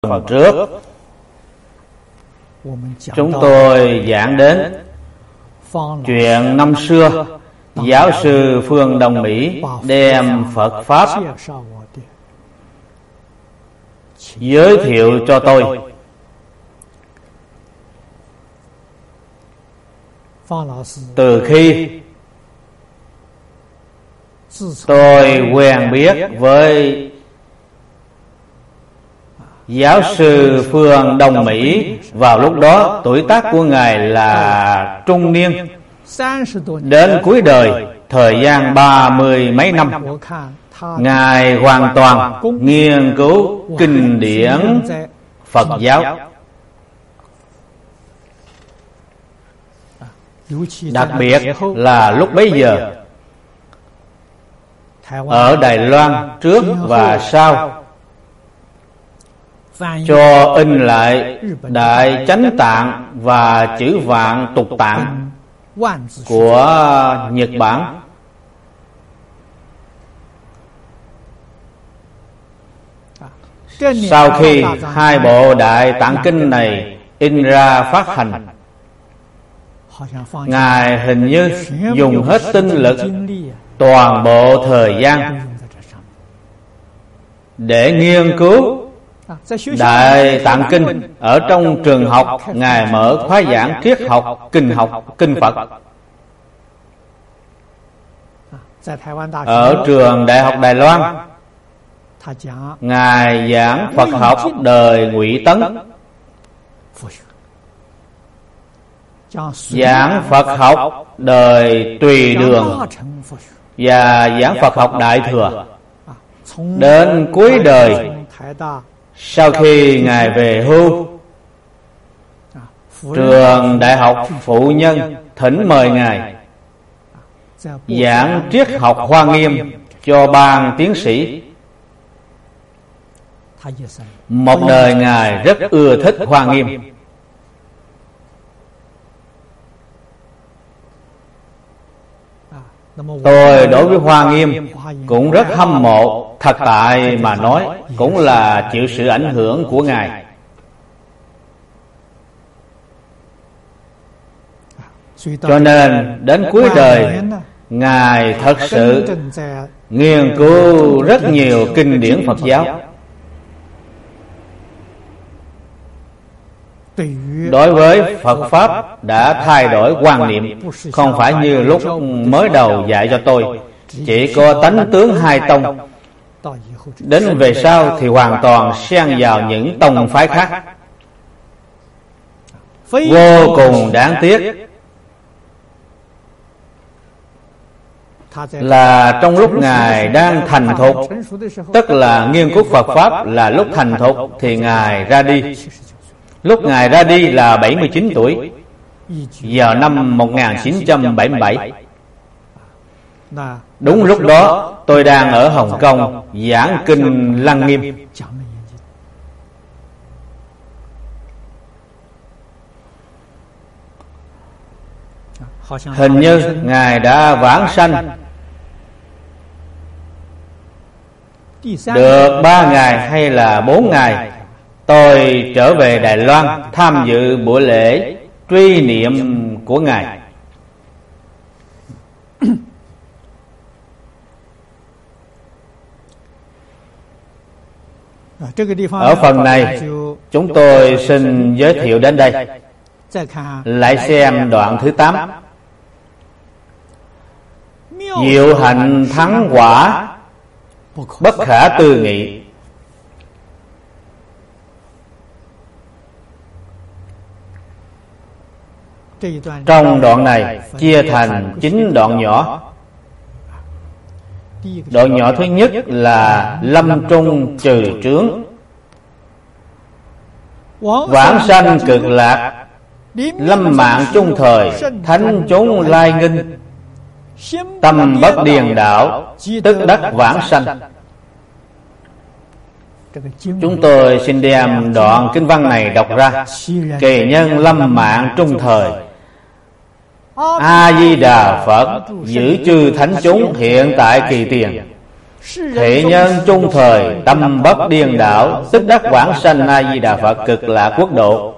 Phần trước chúng tôi giảng đến chuyện năm xưa giáo sư Phương Đông Mỹ đem Phật Pháp giới thiệu cho tôi. Từ khi tôi quen biết với giáo sư Phương Đông Mỹ, vào lúc đó tuổi tác của Ngài là trung niên, đến cuối đời, thời gian 30 mấy năm, Ngài hoàn toàn nghiên cứu kinh điển Phật giáo. Đặc biệt là lúc bấy giờ ở Đài Loan trước và sau cho in lại Đại Chánh Tạng và chữ Vạn Tục Tạng của Nhật Bản. Sau khi hai bộ Đại Tạng Kinh này in ra phát hành, Ngài hình như dùng hết tinh lực, toàn bộ thời gian để nghiên cứu Đại Tạng Kinh. Ở trong trường học, Ngài mở khóa giảng triết học, kinh Phật. Ở trường Đại học Đài Loan, Ngài giảng Phật học đời Ngụy Tấn, giảng Phật học đời Tùy Đường và giảng Phật học Đại Thừa. Đến cuối đời, sau khi Ngài về hưu, trường Đại học Phụ Nhân thỉnh mời Ngài giảng triết học Hoa Nghiêm cho ban tiến sĩ. Một đời Ngài rất ưa thích Hoa Nghiêm. Tôi đối với Hoa Nghiêm cũng rất hâm mộ. Thật tại mà nói, cũng là chịu sự ảnh hưởng của Ngài. Cho nên đến cuối đời, Ngài thật sự nghiên cứu rất nhiều kinh điển Phật giáo. Đối với Phật Pháp đã thay đổi quan niệm, không phải như lúc mới đầu dạy cho tôi, chỉ có tánh tướng hai tông. Đến về sau thì hoàn toàn xen vào những tông phái khác. Vô cùng đáng tiếc là trong lúc Ngài đang thành thục, tức là nghiên cứu Phật Pháp là lúc thành thục, thì Ngài ra đi. Lúc Ngài ra đi là 79 tuổi, vào năm 1977. Đúng lúc đó tôi đang ở Hồng Kông giảng kinh Lăng Nghiêm. Hình như Ngài đã vãng sanh được 3 ngày hay là 4 ngày. Tôi trở về Đài Loan tham dự buổi lễ truy niệm của Ngài. Ở phần này, chúng tôi xin giới thiệu đến đây. Lại xem đoạn thứ 8. Diệu hạnh thắng quả, bất khả tư nghị. Trong đoạn này chia thành 9 đoạn nhỏ. Đoạn nhỏ thứ nhất là lâm trung trừ trướng, vãng sanh cực lạc, lâm mạng chung thời, thánh chốn lai nghinh, tâm bất điền đạo, tức đắc vãng sanh. Chúng tôi xin đem đoạn kinh văn này đọc ra. Kỳ nhân lâm mạng trung thời, A Di Đà Phật giữ chư thánh chúng hiện tại kỳ tiền, Thị nhân trung thời tâm bất điên đảo, tức đắc vãng sanh A Di Đà Phật cực lạc quốc độ.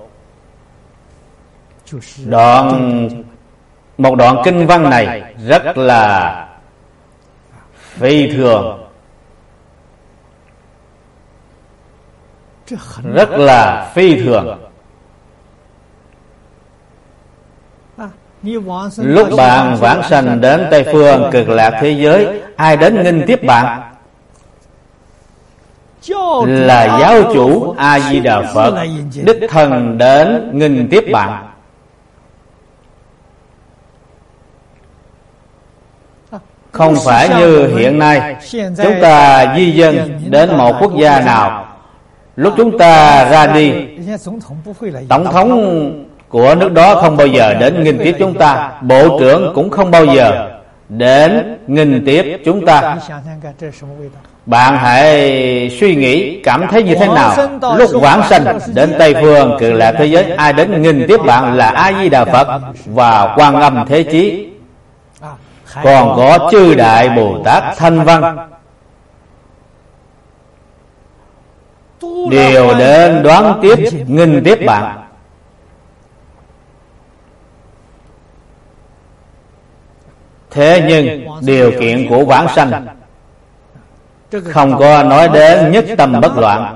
Một đoạn kinh văn này rất là phi thường, rất là phi thường. Lúc bạn vãng sanh đến Tây Phương cực lạc thế giới, ai đến nghinh tiếp bạn? Là giáo chủ A Di Đà Phật đích thân đến nghinh tiếp bạn. Không phải như hiện nay chúng ta di dân đến một quốc gia nào, lúc chúng ta ra đi, tổng thống của nước đó không bao giờ đến nghinh tiếp chúng ta, bộ trưởng cũng không bao giờ đến nghinh tiếp chúng ta. Bạn hãy suy nghĩ cảm thấy như thế nào lúc vãng sanh đến Tây Phương cực lạc thế giới, ai đến nghinh tiếp bạn là A Di Đà Phật và Quan Âm Thế Chí, còn có chư đại Bồ Tát Thanh Văn đều đến đoán tiếp nghinh tiếp bạn. Thế nhưng điều kiện của vãng sanh không có nói đến nhất tâm bất loạn.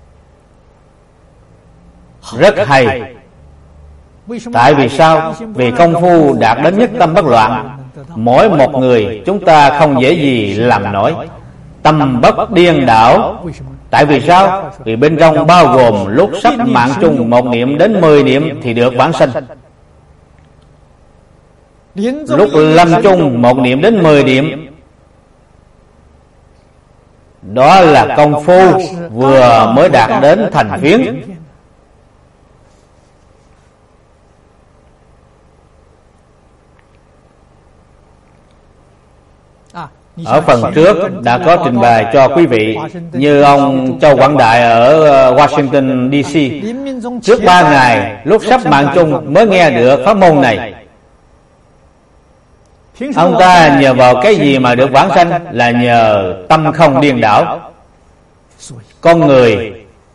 Rất hay. Tại vì sao? Vì công phu đạt đến nhất tâm bất loạn, mỗi một người chúng ta không dễ gì làm nổi. Tâm bất điên đảo. Tại vì sao? Vì bên trong bao gồm lúc sắp mạng chung 1 niệm đến 10 niệm thì được vãng sanh. Lúc lâm chung 1 niệm đến 10 niệm, đó là công phu vừa mới đạt đến thành phiến. Ở phần trước đã có trình bày cho quý vị, như ông Châu Quảng Đại ở Washington DC, trước 3 ngày lúc sắp mạng chung mới nghe được pháp môn này. Ông ta nhờ vào cái gì mà được vãng sanh? Là nhờ tâm không điên đảo. Con người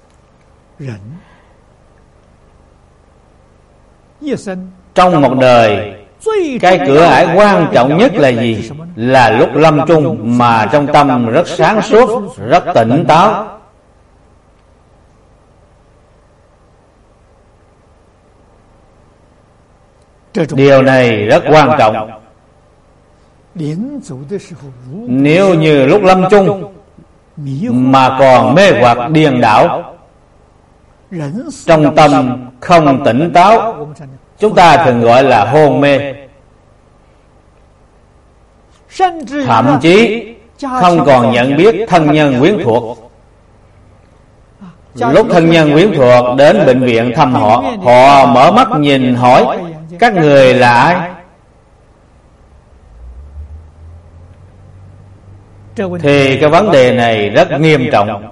trong một đời, cái cửa ải quan trọng nhất là gì? Là lúc lâm chung mà trong tâm rất sáng suốt, rất tỉnh táo. Điều này rất quan trọng. Nếu như lúc lâm chung mà còn mê hoặc điên đảo, trong tâm không tỉnh táo, chúng ta thường gọi là hôn mê. Thậm chí không còn nhận biết thân nhân quyến thuộc. Lúc thân nhân quyến thuộc đến bệnh viện thăm họ, họ mở mắt nhìn hỏi các người là ai, thì cái vấn đề này rất nghiêm trọng.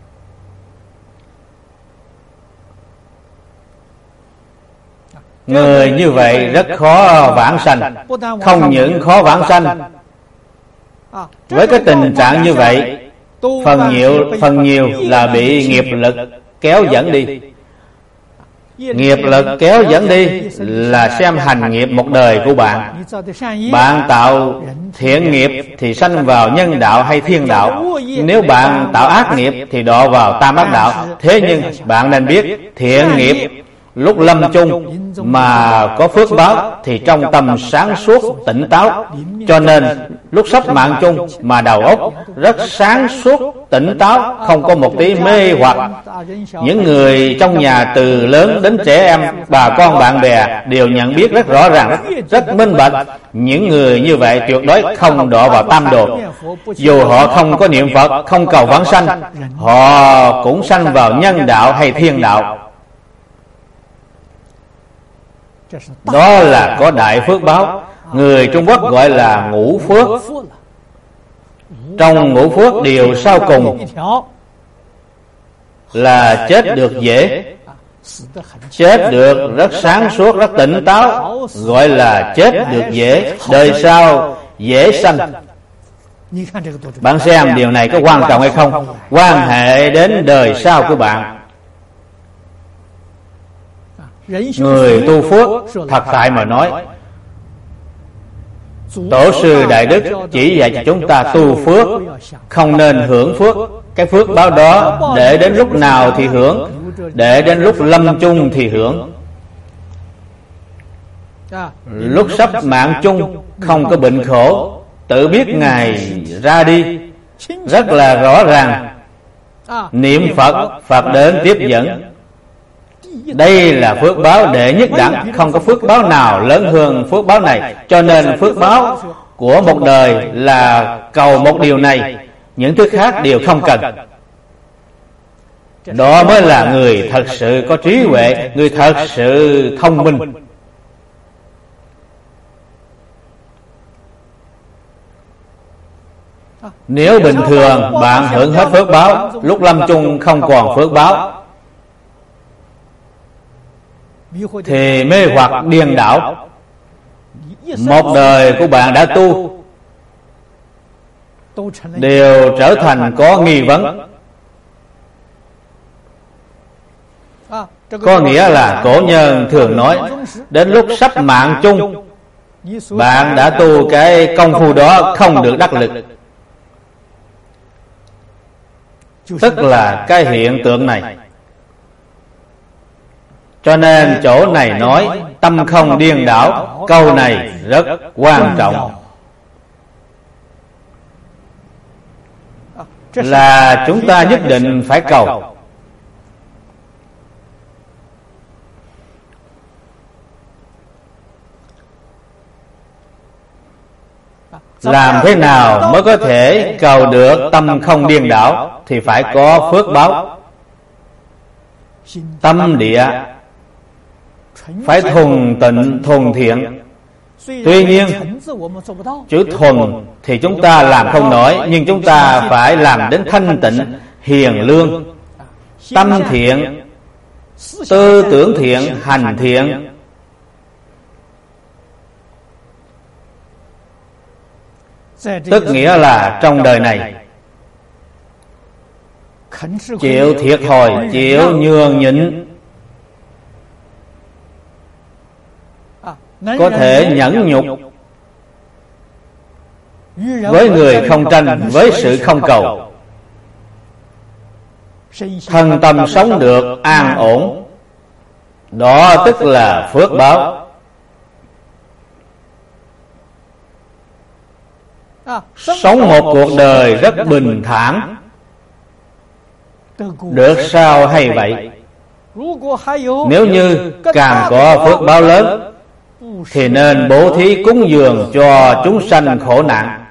Người như vậy rất khó vãng sanh. Không những khó vãng sanh, với cái tình trạng như vậy, phần nhiều là bị nghiệp lực kéo dẫn đi. Nghiệp lực kéo dẫn đi là xem hành nghiệp một đời của bạn. Bạn tạo thiện nghiệp thì sanh vào nhân đạo hay thiên đạo. Nếu bạn tạo ác nghiệp thì đọa vào tam ác đạo. Thế nhưng bạn nên biết, thiện nghiệp lúc lâm chung mà có phước báo thì trong tâm sáng suốt tỉnh táo. Cho nên lúc sắp mạng chung mà đầu óc rất sáng suốt tỉnh táo, không có một tí mê hoặc. Những người trong nhà từ lớn đến trẻ em, bà con bạn bè đều nhận biết rất rõ ràng, rất minh bạch. Những người như vậy tuyệt đối không đọa vào tam đồ. Dù họ không có niệm Phật, không cầu vãng sanh, họ cũng sanh vào nhân đạo hay thiên đạo. Đó là có đại phước báo. Người Trung Quốc gọi là ngũ phước. Trong ngũ phước điều sau cùng là chết được dễ. Chết được rất sáng suốt, rất tỉnh táo, gọi là chết được dễ. Đời sau dễ sanh. Bạn xem điều này có quan trọng hay không, quan hệ đến đời sau của bạn. Người tu phước, thật tại mà nói, Tổ sư Đại Đức chỉ dạy cho chúng ta tu phước, không nên hưởng phước. Cái phước báo đó để đến lúc nào thì hưởng, để đến lúc lâm chung thì hưởng. Lúc sắp mạng chung, không có bệnh khổ, tự biết Ngài ra đi rất là rõ ràng, niệm Phật, Phật đến tiếp dẫn. Đây là phước báo đệ nhất đẳng, không có phước báo nào lớn hơn phước báo này. Cho nên phước báo của một đời là cầu một điều này, những thứ khác đều không cần. Đó mới là người thật sự có trí huệ, người thật sự thông minh. Nếu bình thường bạn hưởng hết phước báo, lúc lâm chung không còn phước báo, thì mê hoặc điên đảo. Một đời của bạn đã tu đều trở thành có nghi vấn. Có nghĩa là cổ nhân thường nói, đến lúc sắp mạng chung, bạn đã tu cái công phu đó không được đắc lực. Tức là cái hiện tượng này. Cho nên chỗ này nói tâm không điên đảo, câu này rất quan trọng. Là chúng ta nhất định phải cầu. Làm thế nào mới có thể cầu được tâm không điên đảo? Thì phải có phước báo. Tâm địa phải thuần tịnh, thuần thiện. Tuy nhiên chữ thuần thì chúng ta làm không nổi, nhưng chúng ta phải làm đến thanh tịnh, hiền lương, tâm thiện, tư tưởng thiện, hành thiện. Tức nghĩa là trong đời này chịu thiệt thòi, chịu nhường nhịn, có thể nhẫn nhục với người không tranh, với sự không cầu. Thân tâm sống được an ổn, đó tức là phước báo. Sống một cuộc đời rất bình thản, được sao hay vậy? Nếu như càng có phước báo lớn thì nên bố thí cúng dường cho chúng sanh khổ nạn.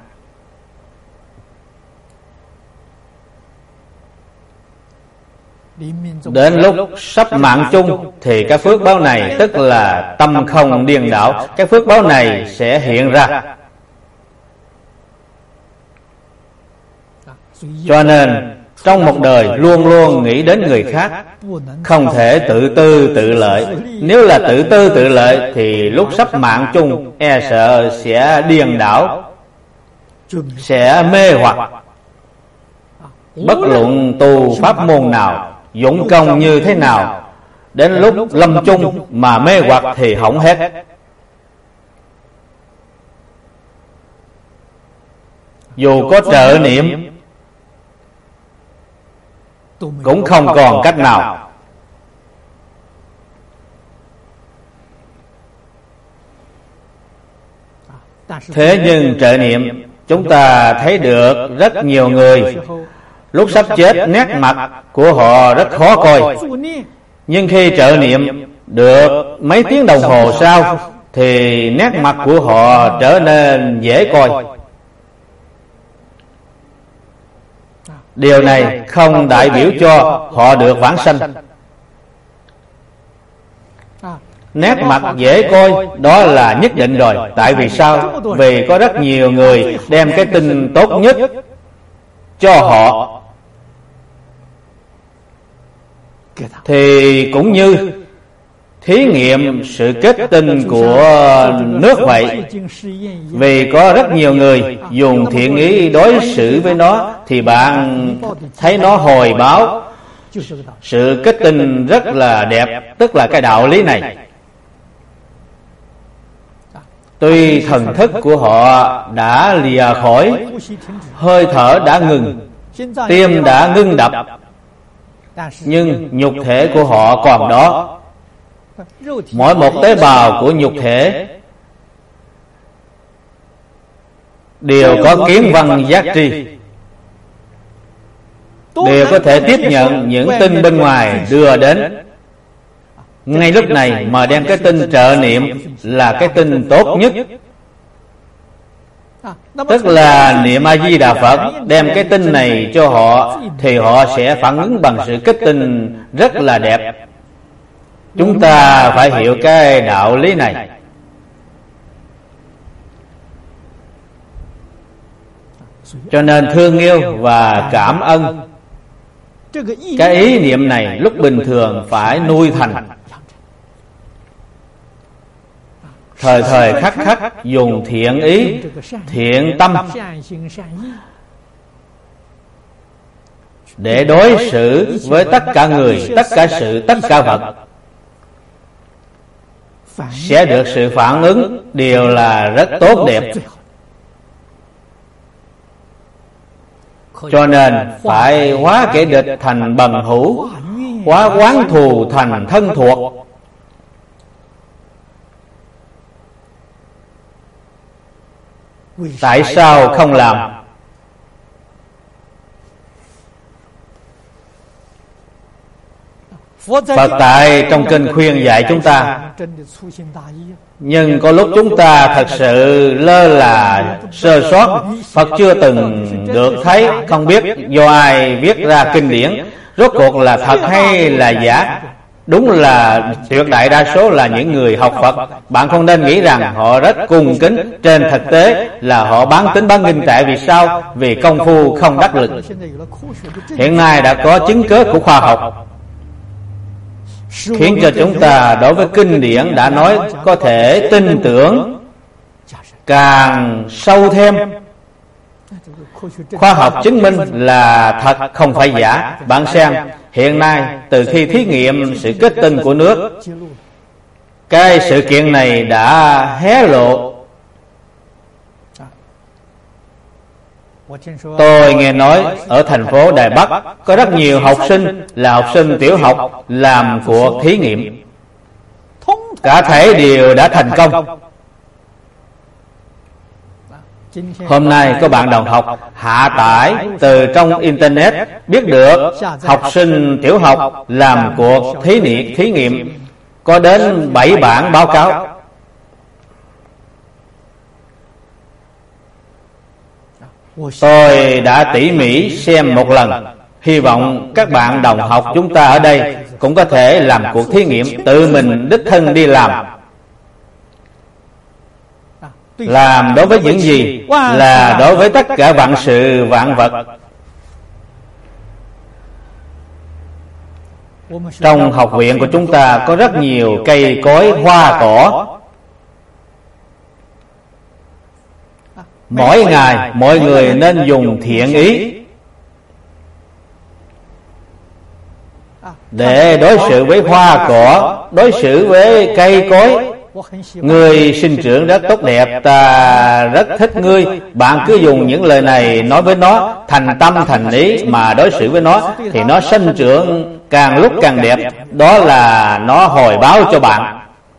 Đến lúc sắp mạng chung thì cái phước báo này, tức là tâm không điên đảo, cái phước báo này sẽ hiện ra. Cho nên trong một đời luôn luôn nghĩ đến người khác, không thể tự tư tự lợi. Nếu là tự tư tự lợi thì lúc sắp mạng chung e sợ sẽ điên đảo, sẽ mê hoặc. Bất luận tu pháp môn nào, dũng công như thế nào, đến lúc lâm chung mà mê hoặc thì hỏng hết. Dù có trợ niệm cũng không còn cách nào. Thế nhưng trợ niệm, chúng ta thấy được rất nhiều người lúc sắp chết nét mặt của họ rất khó coi, nhưng khi trợ niệm được mấy tiếng đồng hồ sau thì nét mặt của họ trở nên dễ coi. Điều này không đại biểu cho họ được vãng sanh. Nét mặt dễ coi đó là nhất định rồi. Tại vì sao? Vì có rất nhiều người đem cái tin tốt nhất cho họ, thì cũng như thí nghiệm sự kết tinh của nước vậy. Vì có rất nhiều người dùng thiện ý đối xử với nó, thì bạn thấy nó hồi báo sự kết tinh rất là đẹp, tức là cái đạo lý này. Tuy thần thức của họ đã lìa khỏi, hơi thở đã ngừng, tim đã ngưng đập, nhưng nhục thể của họ còn đó. Mỗi một tế bào của nhục thể đều có kiến văn giác tri, đều có thể tiếp nhận những tin bên ngoài đưa đến. Ngay lúc này mà đem cái tin trợ niệm là cái tin tốt nhất, tức là niệm A Di Đà Phật. Đem cái tin này cho họ thì họ sẽ phản ứng bằng sự kết tinh rất là đẹp. Chúng ta phải hiểu cái đạo lý này. Cho nên thương yêu và cảm ơn, cái ý niệm này lúc bình thường phải nuôi thành. Thời thời khắc khắc dùng thiện ý, thiện tâm để đối xử với tất cả người, tất cả sự, tất cả vật, sẽ được sự phản ứng đều là rất tốt đẹp. Cho nên phải hóa kẻ địch thành bằng hữu, hóa oán thù thành thân thuộc. Tại sao không làm? Phật tại trong kinh khuyên dạy chúng ta, nhưng có lúc chúng ta thật sự lơ là, sơ sót. Phật chưa từng được thấy, không biết do ai viết ra kinh điển, rốt cuộc là thật hay là giả. Đúng là tuyệt đại đa số là những người học Phật. Bạn không nên nghĩ rằng họ rất cung kính. Trên thực tế là họ bán tín bán nghi. Tại vì sao? Vì công phu không đắc lực. Hiện nay đã có chứng cớ của khoa học khiến cho chúng ta đối với kinh điển đã nói có thể tin tưởng càng sâu thêm. Khoa học chứng minh là thật, không phải giả. Bạn xem, hiện nay từ khi thí nghiệm sự kết tinh của nước, cái sự kiện này đã hé lộ. Tôi nghe nói ở thành phố Đài Bắc có rất nhiều học sinh là học sinh tiểu học làm cuộc thí nghiệm, cả thể đều đã thành công. Hôm nay có bạn đồng học hạ tải từ trong internet biết được học sinh tiểu học làm cuộc thí nghiệm có đến 7 bản báo cáo. Tôi đã tỉ mỉ xem một lần. Hy vọng các bạn đồng học chúng ta ở đây cũng có thể làm cuộc thí nghiệm, tự mình đích thân đi làm. Làm đối với những gì? Là đối với tất cả vạn sự vạn vật. Trong học viện của chúng ta có rất nhiều cây cối, hoa cỏ. Mỗi ngày mọi người nên dùng thiện ý để đối xử với hoa cỏ, đối xử với cây cối. Ngươi sinh trưởng rất tốt đẹp, ta rất thích ngươi. Bạn cứ dùng những lời này nói với nó, thành tâm thành ý mà đối xử với nó, thì nó sinh trưởng càng lúc càng đẹp. Đó là nó hồi báo cho bạn.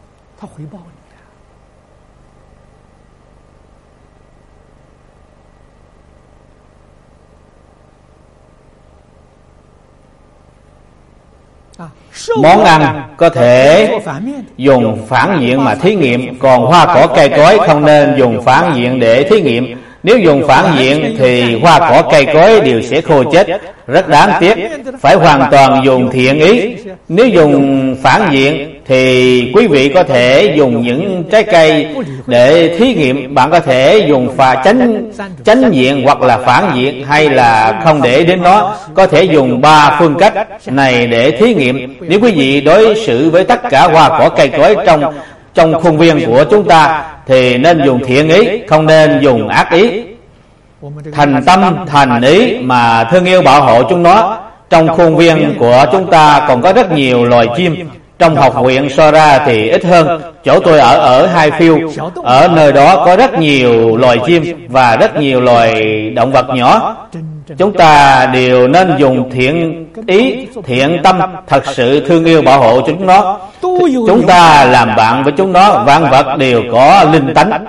Món ăn có thể dùng phản diện mà thí nghiệm, còn hoa cỏ cây cối không nên dùng phản diện để thí nghiệm. Nếu dùng phản diện thì hoa cỏ cây cối đều sẽ khô chết, rất đáng tiếc. Phải hoàn toàn dùng thiện ý. Nếu dùng phản diện thì quý vị có thể dùng những trái cây để thí nghiệm. Bạn có thể dùng pha chánh diện hoặc là phản diện, hay là không để đến nó. Có thể dùng 3 phương cách này để thí nghiệm. Nếu quý vị đối xử với tất cả hoa cỏ cây cối trong khuôn viên của chúng ta thì nên dùng thiện ý, không nên dùng ác ý. Thành tâm thành ý mà thương yêu bảo hộ chúng nó. Trong khuôn viên của chúng ta còn có rất nhiều loài chim. Trong học viện Sora thì ít hơn. Chỗ tôi ở Highfield, ở nơi đó có rất nhiều loài chim và rất nhiều loài động vật nhỏ. Chúng ta đều nên dùng thiện ý, thiện tâm, thật sự thương yêu bảo hộ chúng nó. Chúng ta làm bạn với chúng nó, vạn vật đều có linh tánh.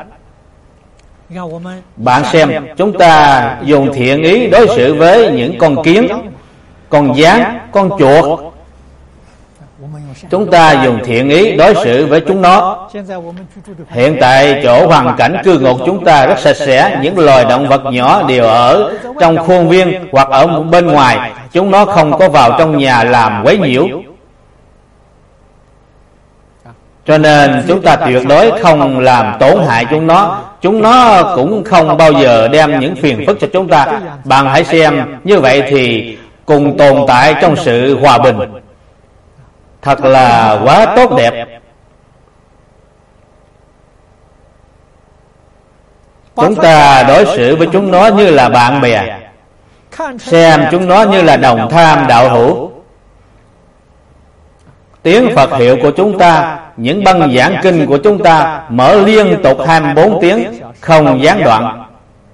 Bạn xem, chúng ta dùng thiện ý đối xử với những con kiến, con gián, con chuột. Chúng ta dùng thiện ý đối xử với chúng nó. Hiện tại chỗ hoàn cảnh cư ngụ chúng ta rất sạch sẽ. Những loài động vật nhỏ đều ở trong khuôn viên hoặc ở bên ngoài. Chúng nó không có vào trong nhà làm quấy nhiễu. Cho nên chúng ta tuyệt đối không làm tổn hại chúng nó. Chúng nó cũng không bao giờ đem những phiền phức cho chúng ta. Bạn hãy xem, như vậy thì cùng tồn tại trong sự hòa bình. Thật là quá tốt đẹp. Chúng ta đối xử với chúng nó như là bạn bè, xem chúng nó như là đồng tham đạo hữu. Tiếng Phật hiệu của chúng ta, những băng giảng kinh của chúng ta mở liên tục 24 tiếng, không gián đoạn.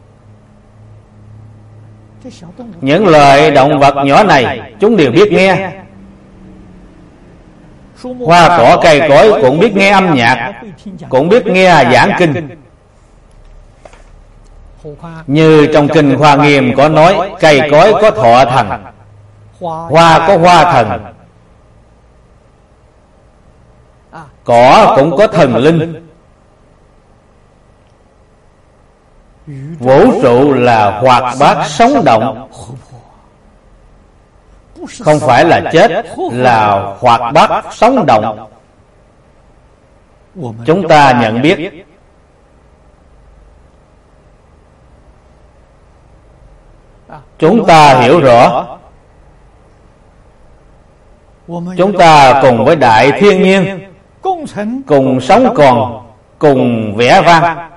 Những loài động vật nhỏ này, chúng đều biết nghe. Hoa cỏ cây cối cũng biết nghe âm nhạc, cũng biết nghe giảng kinh. Như trong kinh Hoa Nghiêm có nói, cây cối có thọ thần, hoa có hoa thần, cỏ cũng có thần linh. Vũ trụ là hoạt bát sống động, không phải là chết, là hoạt bát sống động. Chúng ta nhận biết. Chúng ta hiểu rõ. Chúng ta cùng với đại thiên nhiên, cùng sống còn, cùng vẻ vang.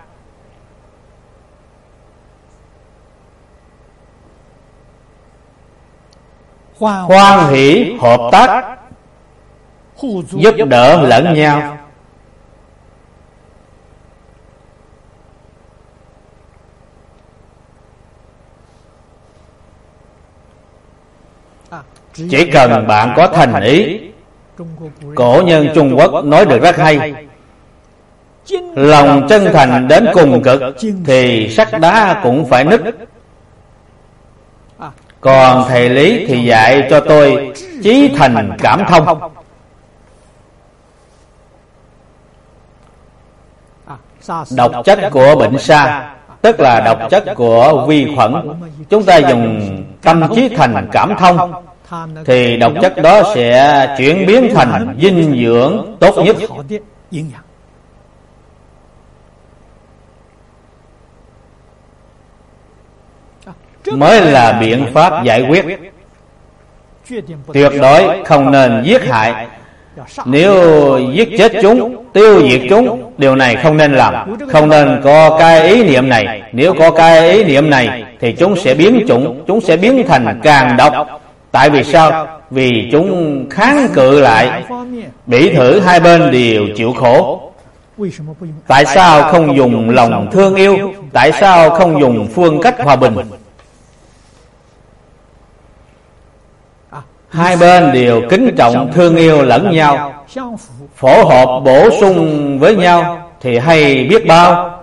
Hoan hỷ hợp tác, giúp đỡ lẫn nhau. Chỉ cần bạn có thành ý. Cổ nhân Trung Quốc nói được rất hay: lòng chân thành đến cùng cực thì sắt đá cũng phải nứt. Còn thầy Lý thì dạy cho tôi chí thành cảm thông. Độc chất của bệnh sa, tức là độc chất của vi khuẩn, chúng ta dùng tâm chí thành cảm thông thì độc chất đó sẽ chuyển biến thành dinh dưỡng tốt nhất, mới là biện pháp giải quyết. Tuyệt đối không nên giết hại. Nếu giết chết chúng, tiêu diệt chúng, điều này không nên làm. Không nên có cái ý niệm này. Nếu có cái ý niệm này thì chúng sẽ biến chủng, chúng sẽ biến thành càng độc. Tại vì sao? Vì chúng kháng cự lại, bị thử hai bên đều chịu khổ. Tại sao không dùng lòng thương yêu? Tại sao không dùng phương cách hòa bình? Hai bên đều kính trọng thương yêu lẫn nhau, phổ hợp bổ sung với nhau thì hay biết bao.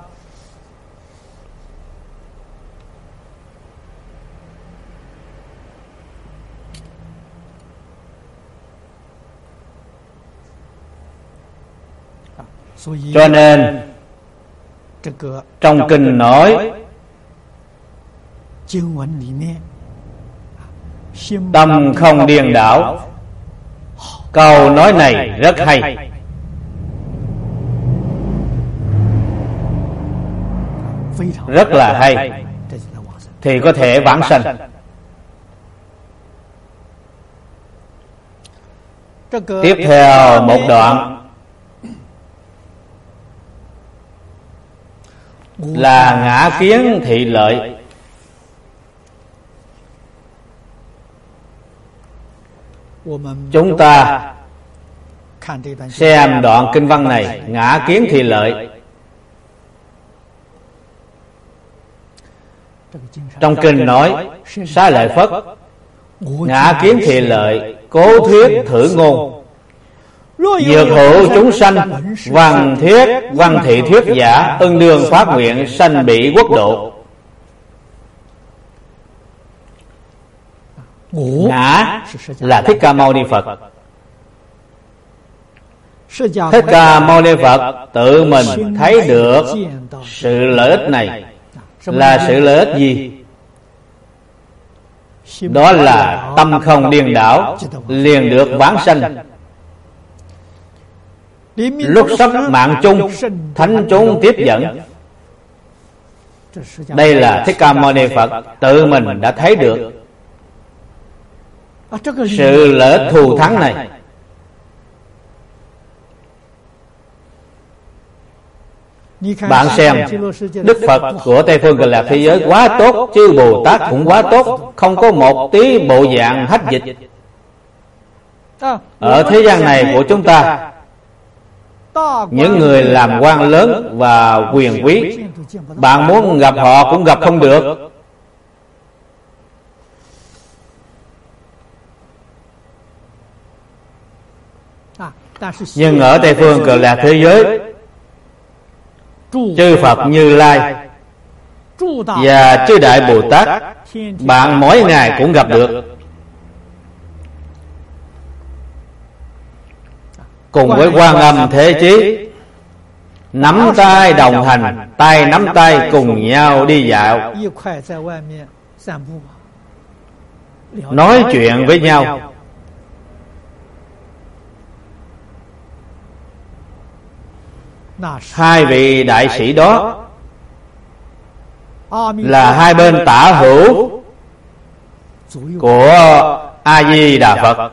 Cho nên trong kinh nói tâm không điên đảo. Câu nói này rất hay. rất là hay, thì có thể vãng sanh. Tiếp theo một đoạn là ngã kiến thị lợi. Chúng ta xem đoạn kinh văn này, ngã kiến thị lợi. Trong kinh nói Xá Lợi Phất ngã kiến thị lợi, cố thuyết thử ngôn, dược hữu chúng sanh, văn thị thuyết giả, ưng đương phát nguyện, sanh bị quốc độ. Ngã là Thích Ca Mâu Ni Phật. Thích Ca Mâu Ni Phật tự mình thấy được sự lợi ích này. Là sự lợi ích gì? Đó là tâm không điên đảo, liền được vãng sanh. Lúc sắp mạng chung, thánh chúng tiếp dẫn. Đây là Thích Ca Mâu Ni Phật tự mình đã thấy được sự lợi ích thù thắng này. Bạn xem, Đức Phật của Tây Phương Cực Lạc thế giới quá tốt, chư Bồ Tát cũng quá tốt, không có một tí bộ dạng hách dịch. Ở thế gian này của chúng ta, những người làm quan lớn và quyền quý, bạn muốn gặp họ cũng gặp không được. Nhưng ở Tây Phương Cực Lạc thế giới, chư Phật Như Lai và chư Đại Bồ Tát, bạn mỗi ngày cũng gặp được. Cùng với Quan Âm Thế Chí, nắm tay đồng hành, tay nắm tay cùng nhau đi dạo, nói chuyện với nhau. Hai vị đại sĩ đó là hai bên tả hữu của A Di Đà Phật.